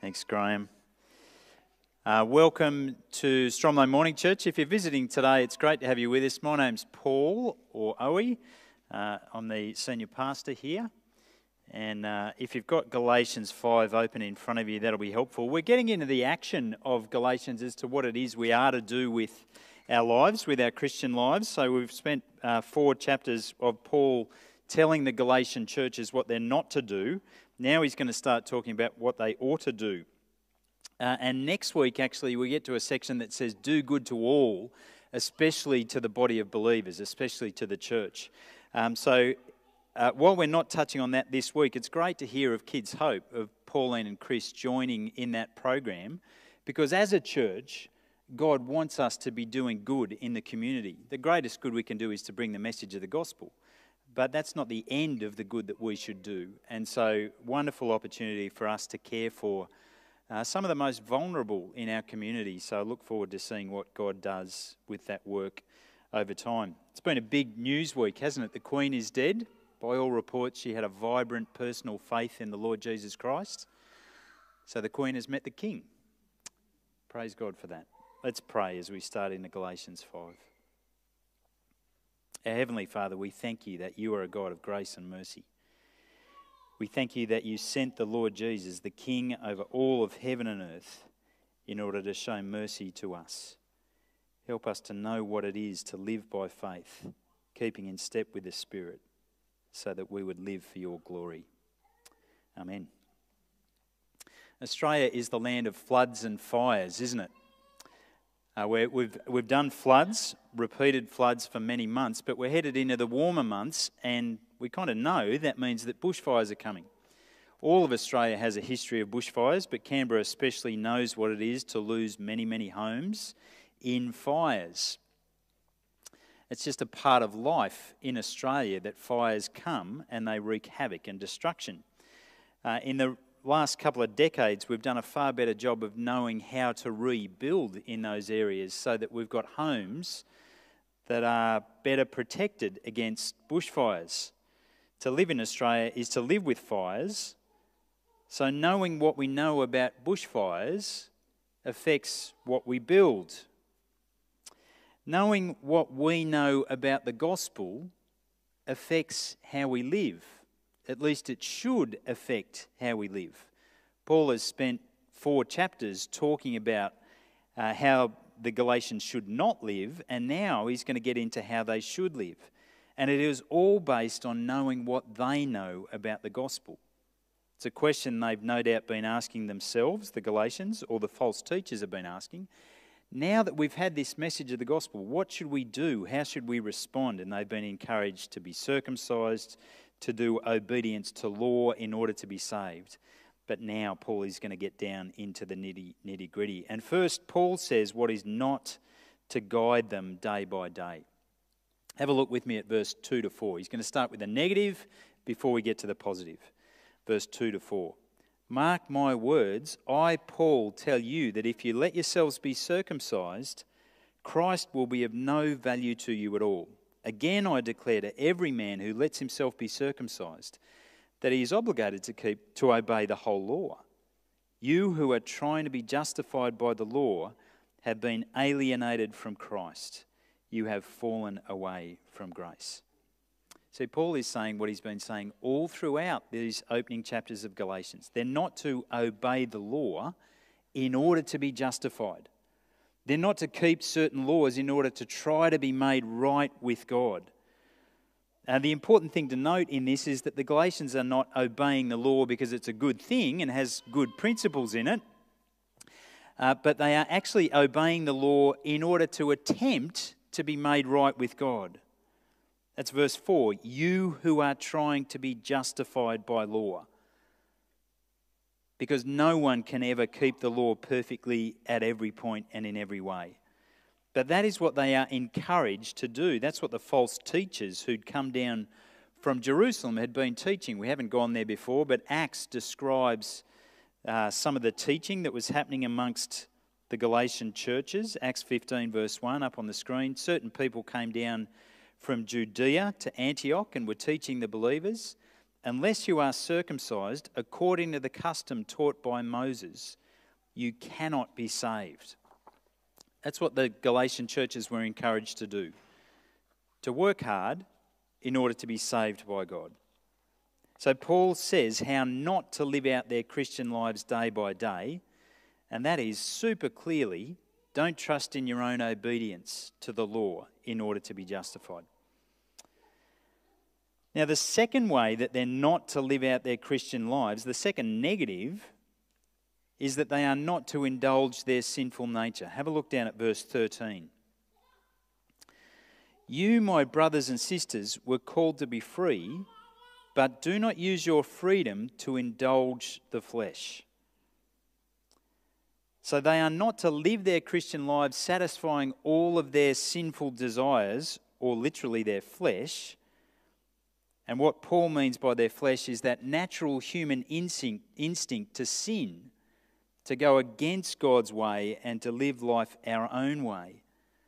Thanks, Graham. Welcome to Stromlo Morning Church. If you're visiting today, it's great to have you with us. My name's Paul, or Owie. I'm the senior pastor here. And if you've got Galatians 5 open in front of you, that'll be helpful. We're getting into the action of Galatians as to what it is we are to do with our lives, with our Christian lives. So we've spent 4 chapters of Paul telling the Galatian churches what they're not to do. Now he's going to start talking about what they ought to do. And next week, actually, we get to a section that says, do good to all, especially to the body of believers, especially to the church. While we're not touching on that this week, it's great to hear of Kids Hope, of Pauline and Chris joining in that program, because as a church, God wants us to be doing good in the community. The greatest good we can do is to bring the message of the gospel. But that's not the end of the good that we should do. And so, wonderful opportunity for us to care for some of the most vulnerable in our community. So I look forward to seeing what God does with that work over time. It's been a big news week, hasn't it? The Queen is dead. By all reports, she had a vibrant personal faith in the Lord Jesus Christ. So the Queen has met the King. Praise God for that. Let's pray as we start into Galatians 5. Our Heavenly Father, we thank you that you are a God of grace and mercy. We thank you that you sent the Lord Jesus, the King over all of heaven and earth, in order to show mercy to us. Help us to know what it is to live by faith, keeping in step with the Spirit, so that we would live for your glory. Amen. Australia is the land of floods and fires, isn't it? We've done floods, repeated floods for many months, but we're headed into the warmer months, and we kind of know that means that bushfires are coming. All of Australia has a history of bushfires, but Canberra especially knows what it is to lose many, many homes in fires. It's just a part of life in Australia that fires come and they wreak havoc and destruction. In the last couple of decades, we've done a far better job of knowing how to rebuild in those areas so that we've got homes that are better protected against bushfires. To live in Australia is to live with fires, so knowing what we know about bushfires affects what we build. Knowing what we know about the gospel affects how we live. At least it should affect how we live. Paul has spent 4 chapters talking about how the Galatians should not live, and now he's going to get into how they should live. And it is all based on knowing what they know about the gospel. It's a question they've no doubt been asking themselves, the Galatians, or the false teachers have been asking. Now that we've had this message of the gospel, what should we do? How should we respond? And they've been encouraged to be circumcised, to do obedience to law in order to be saved. But now Paul is going to get down into the nitty-gritty. And first, Paul says what is not to guide them day by day. Have a look with me at verse 2 to 4. He's going to start with the negative before we get to the positive. Verse 2 to 4. Mark my words, I, Paul, tell you that if you let yourselves be circumcised, Christ will be of no value to you at all. Again, I declare to every man who lets himself be circumcised that he is obligated to obey the whole law. You who are trying to be justified by the law have been alienated from Christ. You have fallen away from grace. See, Paul is saying what he's been saying all throughout these opening chapters of Galatians. They're not to obey the law in order to be justified. They're not to keep certain laws in order to try to be made right with God. The important thing to note in this is that the Galatians are not obeying the law because it's a good thing and has good principles in it, but they are actually obeying the law in order to attempt to be made right with God. That's verse 4. You who are trying to be justified by law. Because no one can ever keep the law perfectly at every point and in every way. But that is what they are encouraged to do. That's what the false teachers who'd come down from Jerusalem had been teaching. We haven't gone there before, but Acts describes some of the teaching that was happening amongst the Galatian churches. Acts 15 verse 1 up on the screen. Certain people came down from Judea to Antioch and were teaching the believers. unless you are circumcised according to the custom taught by Moses, you cannot be saved. That's what the Galatian churches were encouraged to do, to work hard in order to be saved by God. So Paul says how not to live out their Christian lives day by day, and that is super clearly, don't trust in your own obedience to the law in order to be justified. Now, the second way that they're not to live out their Christian lives, the second negative, is that they are not to indulge their sinful nature. Have a look down at verse 13. You, my brothers and sisters, were called to be free, but do not use your freedom to indulge the flesh. So they are not to live their Christian lives satisfying all of their sinful desires, or literally their flesh. And what Paul means by their flesh is that natural human instinct to sin, to go against God's way and to live life our own way.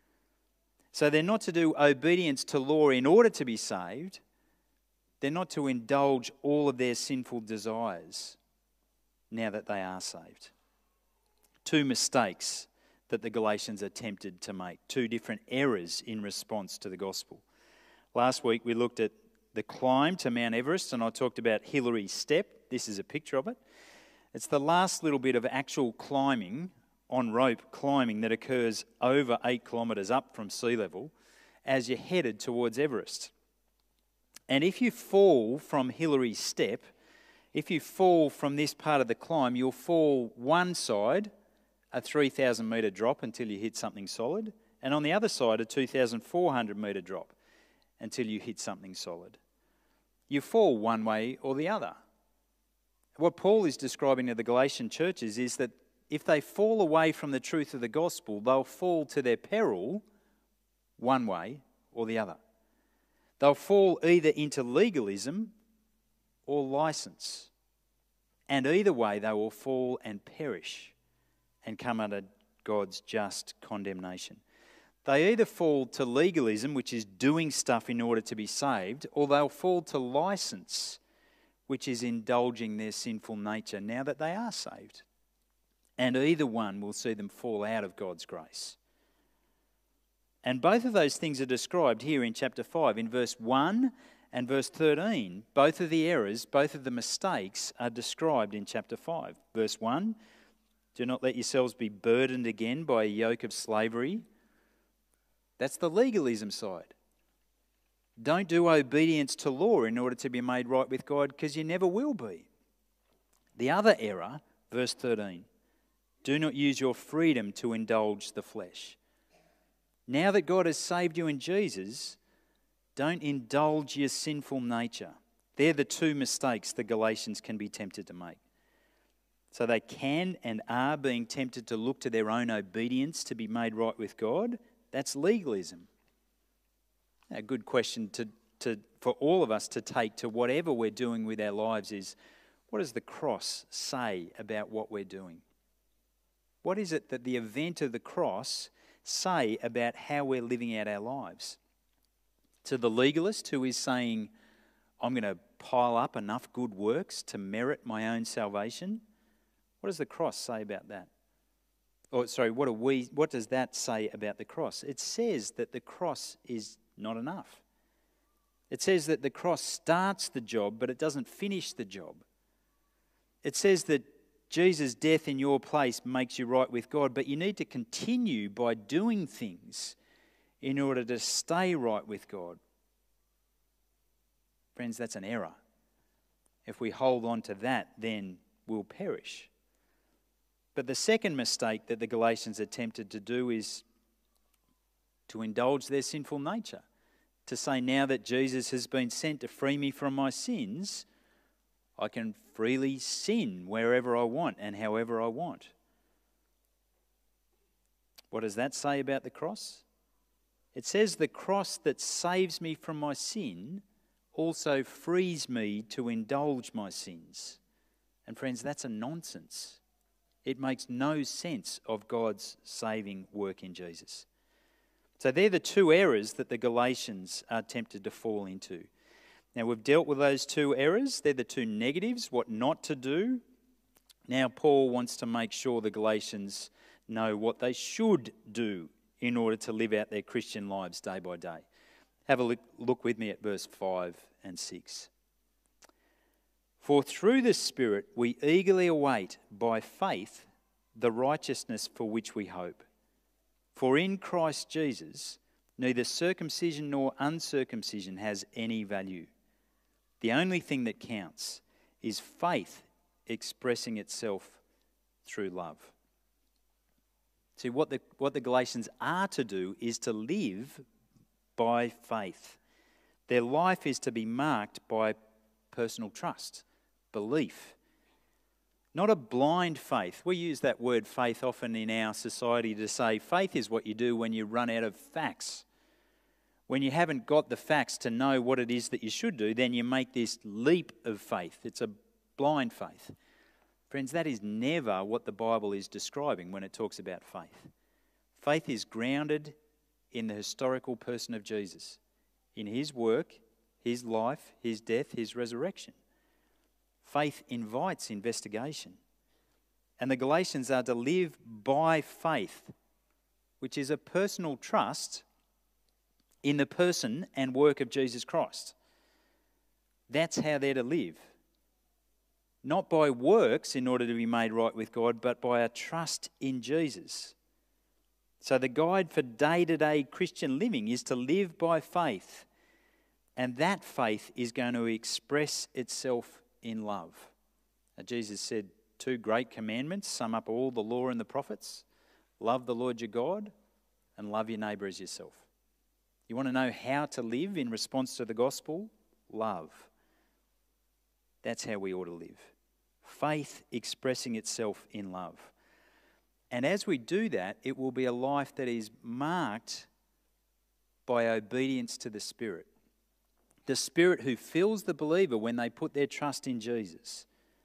So they're not to do obedience to law in order to be saved. They're not to indulge all of their sinful desires now that they are saved. Two mistakes that the Galatians are tempted to make, two different errors in response to the gospel. Last week we looked at the climb to Mount Everest, and I talked about Hillary's Step. This is a picture of it. It's the last little bit of actual climbing, on rope climbing, that occurs over 8 kilometres up from sea level as you're headed towards Everest. And if you fall from Hillary's Step, if you fall from this part of the climb, you'll fall one side, a 3,000 metre drop until you hit something solid, and on the other side, a 2,400 metre drop until you hit something solid. You fall one way or the other. What Paul is describing to the Galatian churches is that if they fall away from the truth of the gospel, they'll fall to their peril one way or the other. They'll fall either into legalism or license. And either way, they will fall and perish and come under God's just condemnation. They either fall to legalism, which is doing stuff in order to be saved, or they'll fall to license, which is indulging their sinful nature now that they are saved. And either one will see them fall out of God's grace. And both of those things are described here in chapter 5. In verse 1 and verse 13, both of the errors, both of the mistakes are described in chapter 5. Verse 1, do not let yourselves be burdened again by a yoke of slavery. That's the legalism side. Don't do obedience to law in order to be made right with God, because you never will be. The other error, verse 13, do not use your freedom to indulge the flesh. Now that God has saved you in Jesus, don't indulge your sinful nature. They're the two mistakes the Galatians can be tempted to make. So they can and are being tempted to look to their own obedience to be made right with God. That's legalism. A good question for all of us to take to whatever we're doing with our lives is, what does the cross say about what we're doing? What is it that the event of the cross say about how we're living out our lives? To the legalist who is saying, I'm going to pile up enough good works to merit my own salvation, what does the cross say about that? What does that say about the cross? It says that the cross is not enough. It says that the cross starts the job, but it doesn't finish the job. It says that Jesus' death in your place makes you right with God, but you need to continue by doing things in order to stay right with God. Friends, that's an error. If we hold on to that, then we'll perish. But the second mistake that the Galatians are tempted to do is to indulge their sinful nature. To say, now that Jesus has been sent to free me from my sins, I can freely sin wherever I want and however I want. What does that say about the cross? It says the cross that saves me from my sin also frees me to indulge my sins. And friends, that's a nonsense. It makes no sense of God's saving work in Jesus. So they're the two errors that the Galatians are tempted to fall into. Now, we've dealt with those two errors. They're the two negatives, what not to do. Now, Paul wants to make sure the Galatians know what they should do in order to live out their Christian lives day by day. Have a look with me at verse 5 and 6. For through the Spirit we eagerly await by faith the righteousness for which we hope. For in Christ Jesus neither circumcision nor uncircumcision has any value. The only thing that counts is faith expressing itself through love. See, what the Galatians are to do is to live by faith. Their life is to be marked by personal trust, belief. Not a blind faith. We use that word faith often in our society to say faith is what you do when you run out of facts. When you haven't got the facts to know what it is that you should do, then you make this leap of faith. It's a blind faith. Friends, that is never what the Bible is describing when it talks about faith. Faith is grounded in the historical person of Jesus, in his work, his life, his death, his resurrection. Faith invites investigation. And the Galatians are to live by faith, which is a personal trust in the person and work of Jesus Christ. That's how they're to live. Not by works in order to be made right with God, but by a trust in Jesus. So the guide for day-to-day Christian living is to live by faith. And that faith is going to express itself in love. Jesus said 2 great commandments sum up all the law and the prophets. Love the Lord your God and love your neighbour as yourself. You want to know how to live in response to the gospel? Love. That's how we ought to live. Faith expressing itself in love. And as we do that, it will be a life that is marked by obedience to the Spirit. The Spirit who fills the believer when they put their trust in Jesus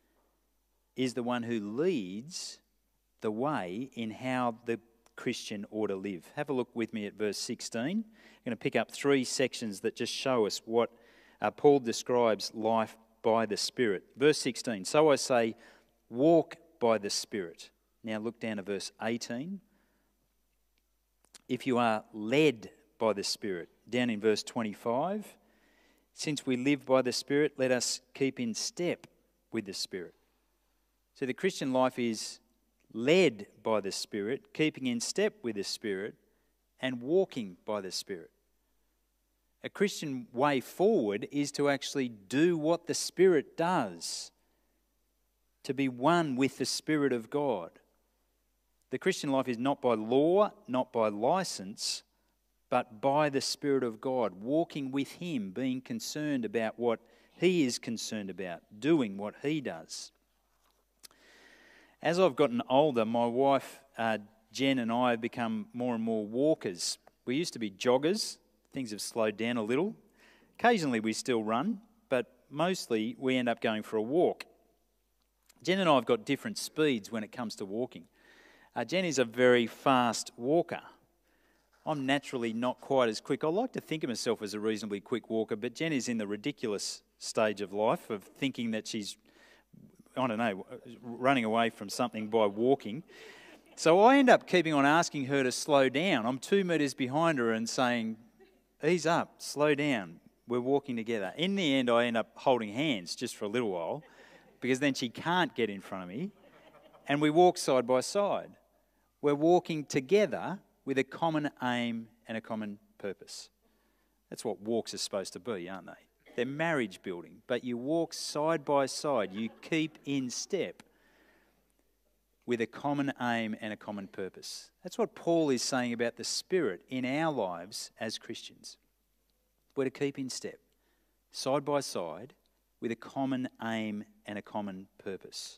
is the one who leads the way in how the Christian ought to live. Have a look with me at verse 16. I'm going to pick up 3 sections that just show us what Paul describes life by the Spirit. Verse 16, so I say, walk by the Spirit. Now look down to verse 18. If you are led by the Spirit. Down in verse 25, since we live by the Spirit, let us keep in step with the Spirit. So the Christian life is led by the Spirit, keeping in step with the Spirit, and walking by the Spirit. A Christian way forward is to actually do what the Spirit does, to be one with the Spirit of God. The Christian life is not by law, not by license, but by the Spirit of God, walking with Him, being concerned about what He is concerned about, doing what He does. As I've gotten older, my wife Jen and I have become more and more walkers. We used to be joggers. Things have slowed down a little. Occasionally we still run, but mostly we end up going for a walk. Jen and I have got different speeds when it comes to walking. Jen is a very fast walker. I'm naturally not quite as quick. I like to think of myself as a reasonably quick walker, but Jen is in the ridiculous stage of life of thinking that she's, I don't know, running away from something by walking. So I end up keeping on asking her to slow down. I'm 2 metres behind her and saying, ease up, slow down, we're walking together. In the end, I end up holding hands just for a little while because then she can't get in front of me and we walk side by side. We're walking together with a common aim and a common purpose. That's what walks are supposed to be, aren't they? They're marriage building, but you walk side by side, you keep in step with a common aim and a common purpose. That's what Paul is saying about the Spirit in our lives as Christians. We're to keep in step, side by side, with a common aim and a common purpose.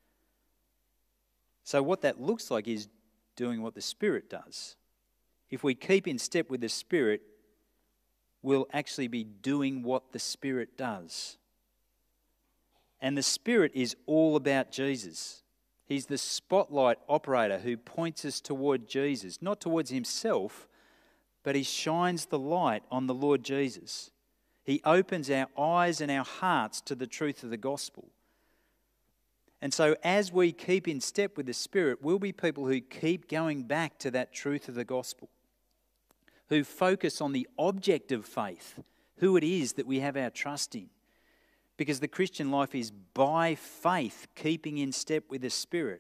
So what that looks like is doing what the Spirit does. If we keep in step with the Spirit, we'll actually be doing what the Spirit does. And the Spirit is all about Jesus. He's the spotlight operator who points us toward Jesus, not towards himself, but he shines the light on the Lord Jesus. He opens our eyes and our hearts to the truth of the gospel. And so as we keep in step with the Spirit, we'll be people who keep going back to that truth of the gospel, who focus on the object of faith, who it is that we have our trust in. Because the Christian life is by faith, keeping in step with the Spirit.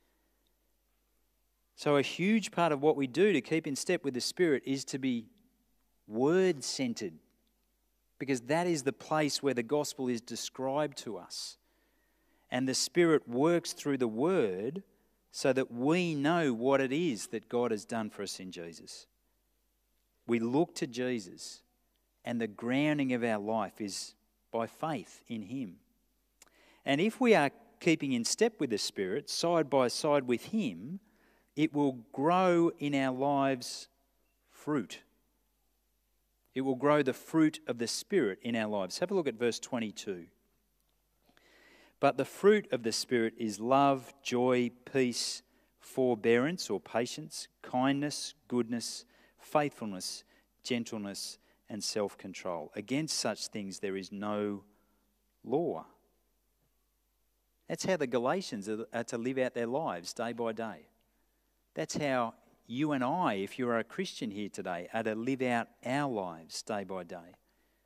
So a huge part of what we do to keep in step with the Spirit is to be word-centered, because that is the place where the gospel is described to us. And the Spirit works through the Word so that we know what it is that God has done for us in Jesus. We look to Jesus, and the grounding of our life is by faith in Him. And if we are keeping in step with the Spirit, side by side with Him, it will grow in our lives fruit. It will grow the fruit of the Spirit in our lives. Have a look at verse 22. But the fruit of the Spirit is love, joy, peace, forbearance or patience, kindness, goodness, faithfulness, gentleness, and self-control. Against such things there is no law. That's how the Galatians are to live out their lives day by day. That's how you and I, if you're a Christian here today, are to live out our lives day by day.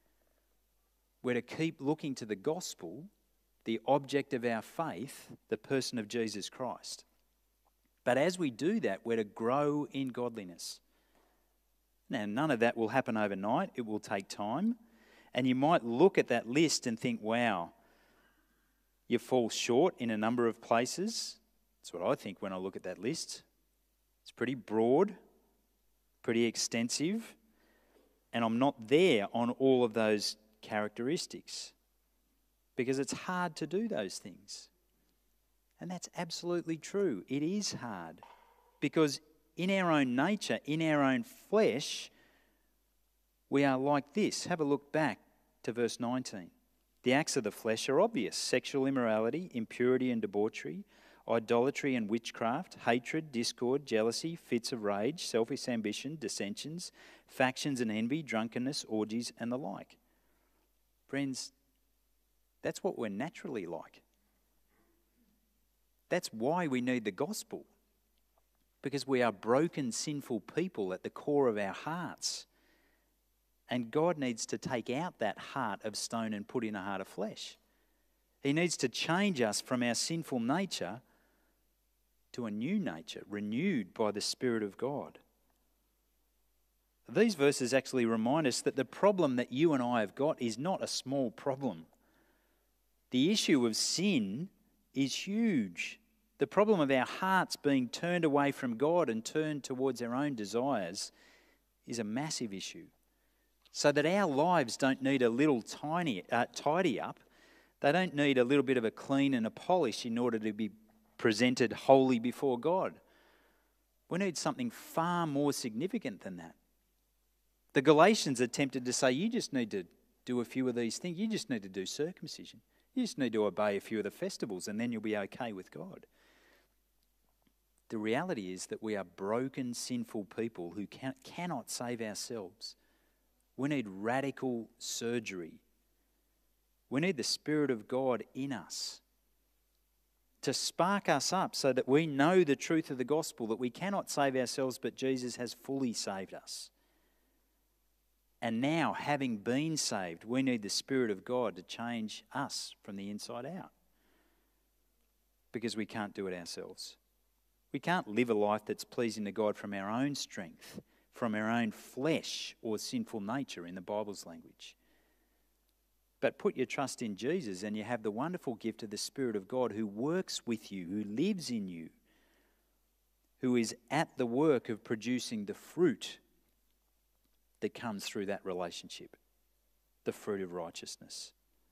We're to keep looking to the gospel, the object of our faith, the person of Jesus Christ. But as we do that, we're to grow in godliness. Now, none of that will happen overnight. It will take time. And you might look at that list and think, wow, you fall short in a number of places. That's what I think when I look at that list. It's pretty broad, pretty extensive, and I'm not there on all of those characteristics because it's hard to do those things. And that's absolutely true. It is hard because in our own nature, in our own flesh, we are like this. Have a look back to verse 19. The acts of the flesh are obvious: sexual immorality, impurity and debauchery, idolatry and witchcraft, hatred, discord, jealousy, fits of rage, selfish ambition, dissensions, factions and envy, drunkenness, orgies and the like. Friends, that's what we're naturally like. That's why we need the gospel. Because we are broken, sinful people at the core of our hearts. And God needs to take out that heart of stone and put in a heart of flesh. He needs to change us from our sinful nature to a new nature, renewed by the Spirit of God. These verses actually remind us that the problem that you and I have got is not a small problem. The issue of sin is huge. The problem of our hearts being turned away from God and turned towards our own desires is a massive issue. So that our lives don't need a little tidy up. They don't need a little bit of a clean and a polish in order to be presented wholly before God. We need something far more significant than that. The Galatians attempted to say, you just need to do a few of these things. You just need to do circumcision. You just need to obey a few of the festivals and then you'll be okay with God. The reality is that we are broken, sinful people who cannot save ourselves. We need radical surgery. We need the Spirit of God in us to spark us up so that we know the truth of the gospel, that we cannot save ourselves, but Jesus has fully saved us. And now, having been saved, we need the Spirit of God to change us from the inside out. Because we can't do it ourselves. We can't live a life that's pleasing to God from our own strength, from our own flesh or sinful nature in the Bible's language. But put your trust in Jesus and you have the wonderful gift of the Spirit of God who works with you, who lives in you, who is at the work of producing the fruit that comes through that relationship, the fruit of righteousness.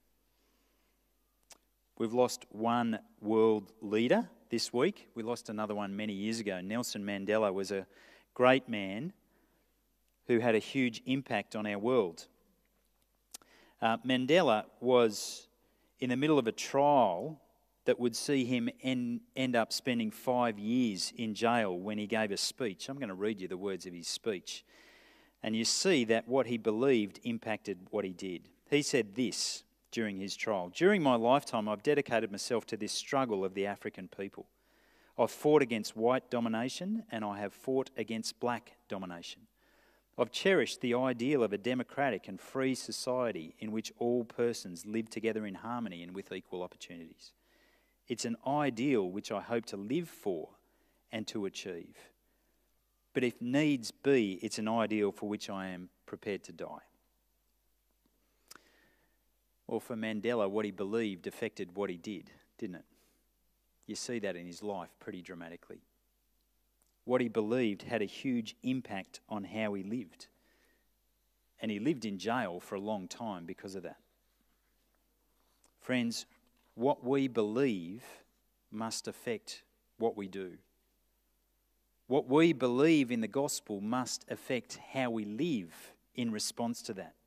We've lost one world leader this week. We lost another one many years ago. Nelson Mandela was a great man who had a huge impact on our world. Mandela was in the middle of a trial that would see him end up spending 5 years in jail when he gave a speech. I'm going to read you the words of his speech. And you see that what he believed impacted what he did. He said this during his trial: "During my lifetime, I've dedicated myself to this struggle of the African people. I've fought against white domination and I have fought against black domination. I've cherished the ideal of a democratic and free society in which all persons live together in harmony and with equal opportunities. It's an ideal which I hope to live for and to achieve. But if needs be, it's an ideal for which I am prepared to die." Well, for Mandela, what he believed affected what he did, didn't it? You see that in his life pretty dramatically. What he believed had a huge impact on how he lived. And he lived in jail for a long time because of that. Friends, what we believe must affect what we do. What we believe in the gospel must affect how we live in response to that.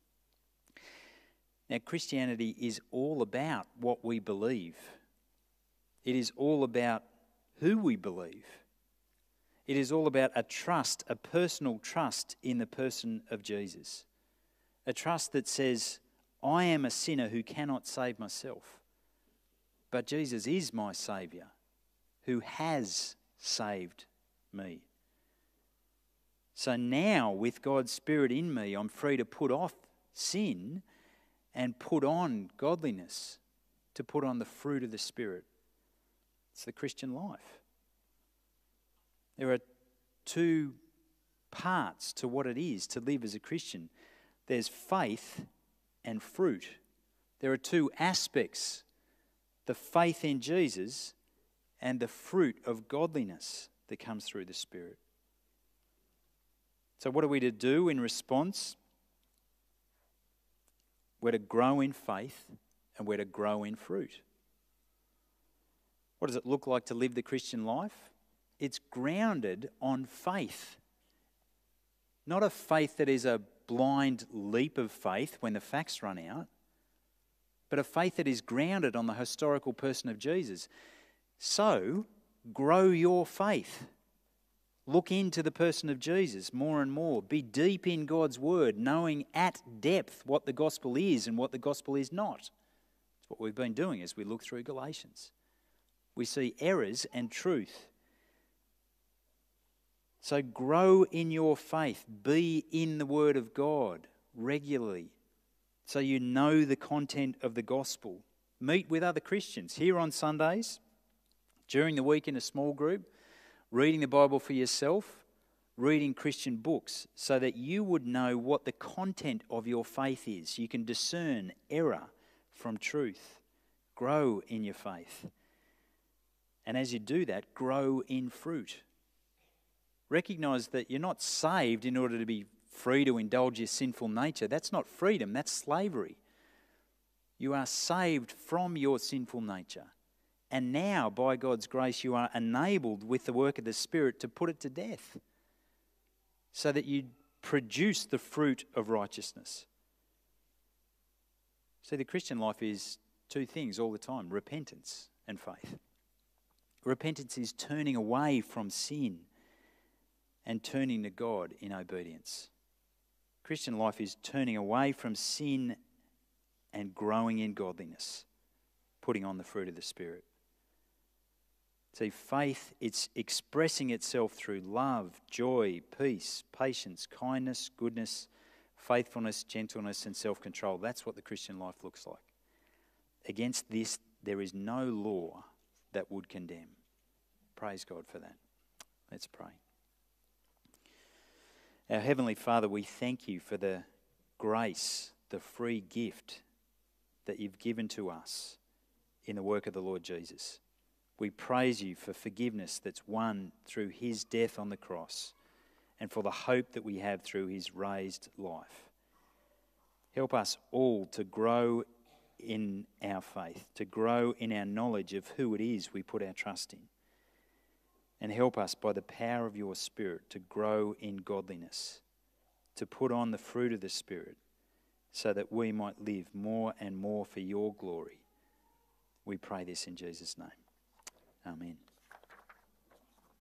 Now, Christianity is all about what we believe. It is all about who we believe. It is all about a trust, a personal trust in the person of Jesus. A trust that says, I am a sinner who cannot save myself, but Jesus is my Saviour who has saved me. So now, with God's Spirit in me, I'm free to put off sin and put on godliness, to put on the fruit of the Spirit. It's the Christian life. There are two parts to what it is to live as a Christian. There's faith and fruit. There are two aspects: the faith in Jesus and the fruit of godliness that comes through the Spirit. So what are we to do in response? We're to grow in faith and we're to grow in fruit. What does it look like to live the Christian life? It's grounded on faith. Not a faith that is a blind leap of faith when the facts run out, but a faith that is grounded on the historical person of Jesus. So, grow your faith. Look into the person of Jesus more and more. Be deep in God's word, knowing at depth what the gospel is and what the gospel is not. That's what we've been doing as we look through Galatians. We see errors and truth. So grow in your faith. Be in the Word of God regularly so you know the content of the gospel. Meet with other Christians here on Sundays, during the week in a small group, reading the Bible for yourself, reading Christian books so that you would know what the content of your faith is. You can discern error from truth. Grow in your faith. And as you do that, grow in fruit. Recognise that you're not saved in order to be free to indulge your sinful nature. That's not freedom, that's slavery. You are saved from your sinful nature. And now, by God's grace, you are enabled with the work of the Spirit to put it to death so that you produce the fruit of righteousness. See, the Christian life is two things all the time: repentance and faith. Repentance is turning away from sin and turning to God in obedience. Christian life is turning away from sin and growing in godliness, putting on the fruit of the Spirit. See, faith, it's expressing itself through love, joy, peace, patience, kindness, goodness, faithfulness, gentleness, and self-control. That's what the Christian life looks like. Against this, there is no law that would condemn. Praise God for that. Let's pray. Our Heavenly Father, we thank you for the grace, the free gift that you've given to us in the work of the Lord Jesus. We praise you for forgiveness that's won through his death on the cross and for the hope that we have through his raised life. Help us all to grow in our faith, to grow in our knowledge of who it is we put our trust in. And help us by the power of your Spirit to grow in godliness, to put on the fruit of the Spirit so that we might live more and more for your glory. We pray this in Jesus' name. Amen.